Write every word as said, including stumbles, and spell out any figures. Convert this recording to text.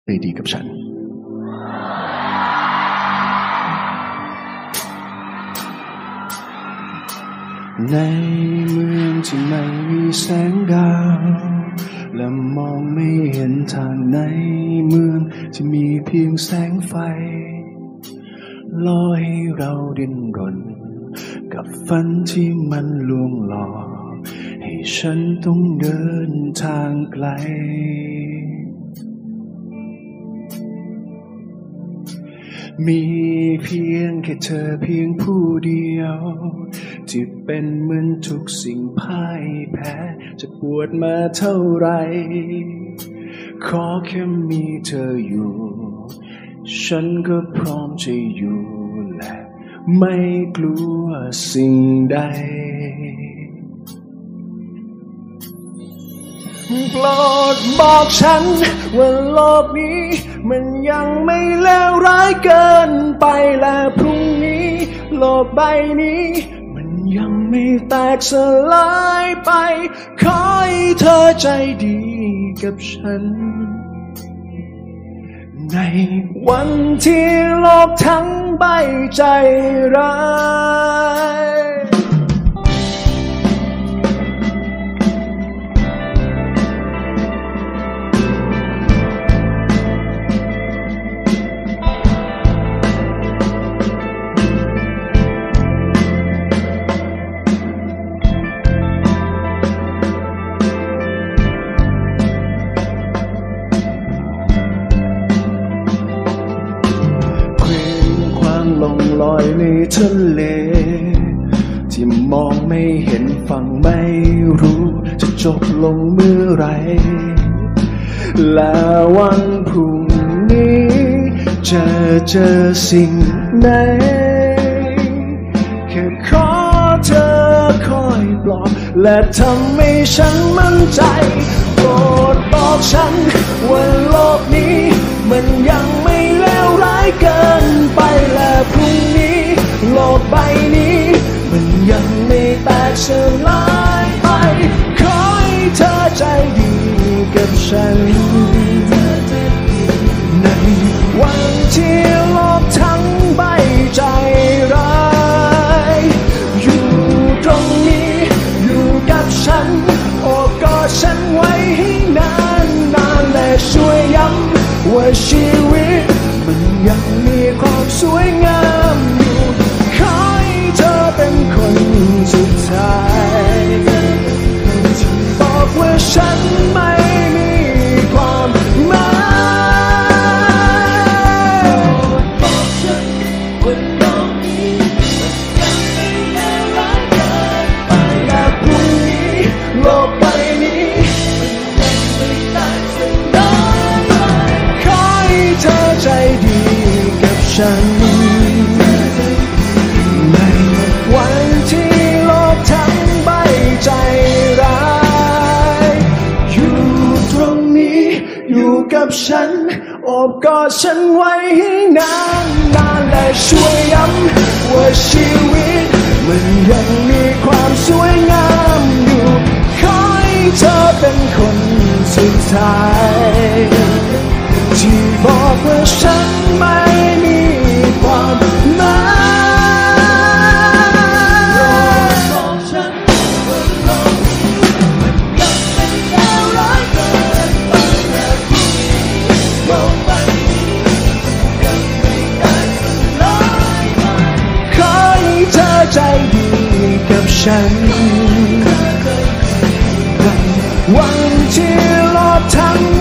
ได้ดีกับฉันในเมืองที่ไม่มีแสงดาวและมองไม่เห็นทางในเมืองที่มีเพียงแสงไฟล่อให้เราดิ้นรนกับฝันที่มันลวงหลอกให้ฉันต้องเดินทางไกลมีเพียงแค่เธอเพียงผู้เดียวที่เป็นเหมือนทุกสิ่งพ่ายแพ้จะปวดมาเท่าไรขอแค่มีเธออยู่ฉันก็พร้อมจะอยู่และไม่กลัวสิ่งใดโปรดบอกฉันว่าโลกนี้มันยังไม่เลวร้ายเกินไปและพรุ่งนี้โลกใบนี้มันยังไม่แตกสลายไปขอให้เธอใจดีกับฉันในวันที่โลกทั้งใบใจร้ายลงลอยในทะเลที่มองไม่เห็นฝั่งไม่รู้จะจบลงเมื่อไรและวันพรุ่งนี้จะเจอสิ่งไหนแค่ขอเธอคอยปลอบและทำให้ฉันมั่นใจโปรดบอกฉันว่าโลกนี้มันยังไม่เลวร้ายเกินไปและพรุ่งนี้โลกใบนี้มันยังไม่แตกสลายไปขอให้เธอใจดีกับฉันในวันที่โลกทั้งใบใจร้ายอยู่ตรงนี้อยู่กับฉันโอบกอดฉันไว้ให้นานนานและช่วยย้ำว่าชีวิตมันยังมีความสวยงามอยู่ขอให้เธอเป็นคนสุดท้ายบอกว่าฉันไม่มีความหมายบอกฉันว่าโลกนี้มันยังไม่เลวร้ายเกินไปและพรุ่งนี้โลกใบนี้มันยังไม่แตกสลายไปขอให้เธอใจดีกับฉันในวันที่โลกทั้งใบใจร้ายอยู่ตรงนี้อยู่กับฉันโอบกอดฉันไว้ให้นานนานและช่วยย้ำว่าชีวิตมันยังมีความสวยงามอยู่ขอให้เธอเป็นคนสุดท้ายที่บอกว่าฉันไม่มีความหมายบอกฉันว่าโลกมันยังไม่เลวร้ายเกินไปและพรุ่งนี้โลกใบนี้ยังไม่แตกสลายไปขอให้เธอใจดีกับฉันวันที่โลกทั้ง